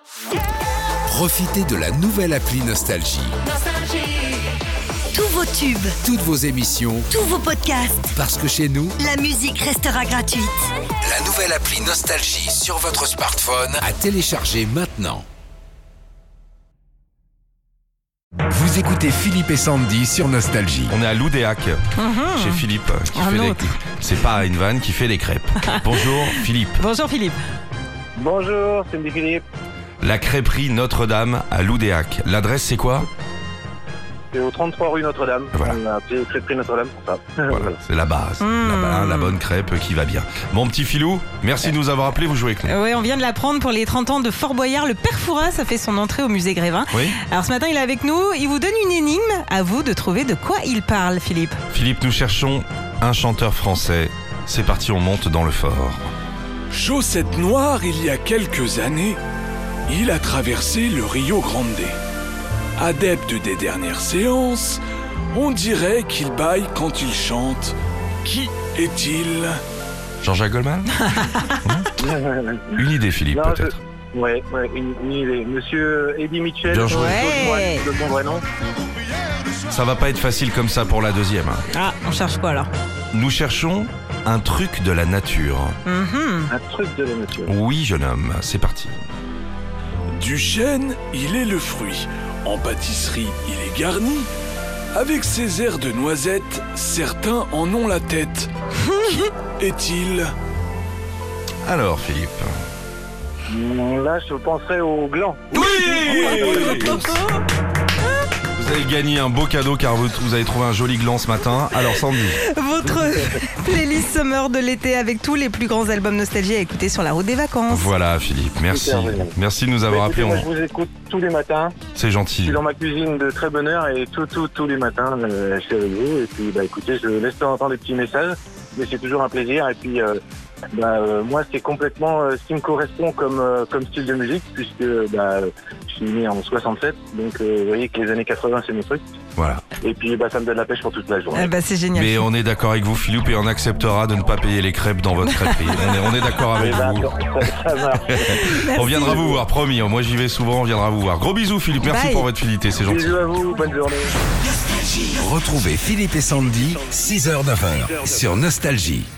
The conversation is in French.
Profitez de la nouvelle appli Nostalgie. Tous vos tubes, Toutes vos émissions, tous vos podcasts, parce que chez nous, la musique restera gratuite. la nouvelle appli Nostalgie sur votre smartphone à télécharger maintenant. Vous écoutez Philippe et Sandy sur Nostalgie. On est à Loudéac, chez Philippe. C'est pas une vanne qui fait les crêpes. Bonjour Philippe. Bonjour Philippe. Bonjour, c'est Philippe. La crêperie Notre-Dame à Loudéac. L'adresse c'est quoi? C'est au 33 rue Notre-Dame. Voilà. On a appelé crêperie Notre-Dame pour ça. Voilà, c'est la base. La bonne crêpe qui va bien. Mon petit Philou, merci de nous avoir appelés, vous jouez avec nous. Oui, on vient de l'apprendre pour les 30 ans de Fort Boyard. Le Père Fouras a fait son entrée au musée Grévin. Oui. Alors ce matin, il est avec nous. Il vous donne une énigme. À vous de trouver de quoi il parle, Philippe. Philippe, nous cherchons un chanteur français. C'est parti, on monte dans le fort. Chaussette noire, il y a quelques années, il a traversé le Rio Grande. Adepte des dernières séances, on dirait qu'il bâille quand il chante. Qui est-il? Jean-Jacques Goldman. Une idée Philippe, Non, peut-être. Ouais, une idée. Monsieur Eddie Mitchell. Bien joué. Ouais. De mon vrai nom. Ça va pas être facile comme ça pour la deuxième. Ah, on cherche quoi alors? Nous cherchons un truc de la nature. Un truc de la nature. Oui jeune homme, c'est parti. Du chêne, il est le fruit. En pâtisserie, il est garni. Avec ses airs de noisette, certains en ont la tête. Qui est-il? Alors Philippe. Là, je penserais au gland. Vous avez gagné un beau cadeau car vous avez trouvé un joli gland ce matin. Alors Sandy. Votre playlist Summer de l'été avec tous les plus grands albums nostalgie à écouter sur la route des vacances. Voilà Philippe, merci. Super, génial. Merci de nous avoir appelés. Moi, je vous écoute tous les matins. C'est Je gentil. suis dans ma cuisine de très bonne heure et tous les matins, je suis avec vous. Et puis, écoutez, je laisse de temps en temps des petits messages, mais c'est toujours un plaisir. Et puis, moi, c'est complètement ce qui me correspond comme style de musique, puisque je suis né en 67, donc vous voyez que les années 80, c'est mon truc. Voilà. Et puis, ça me donne la pêche pour toute la journée. C'est génial. Mais on est d'accord avec vous Philippe et on acceptera de ne pas payer les crêpes dans votre crêperie. On est d'accord avec vous. Ça marche. On viendra vous voir, promis. Moi j'y vais souvent, on viendra vous voir. Gros bisous Philippe, merci Bye. pour votre fidélité, c'est gentil. Bisous à vous, bonne journée. Retrouvez Philippe et Sandy, 6h-9h sur Nostalgie.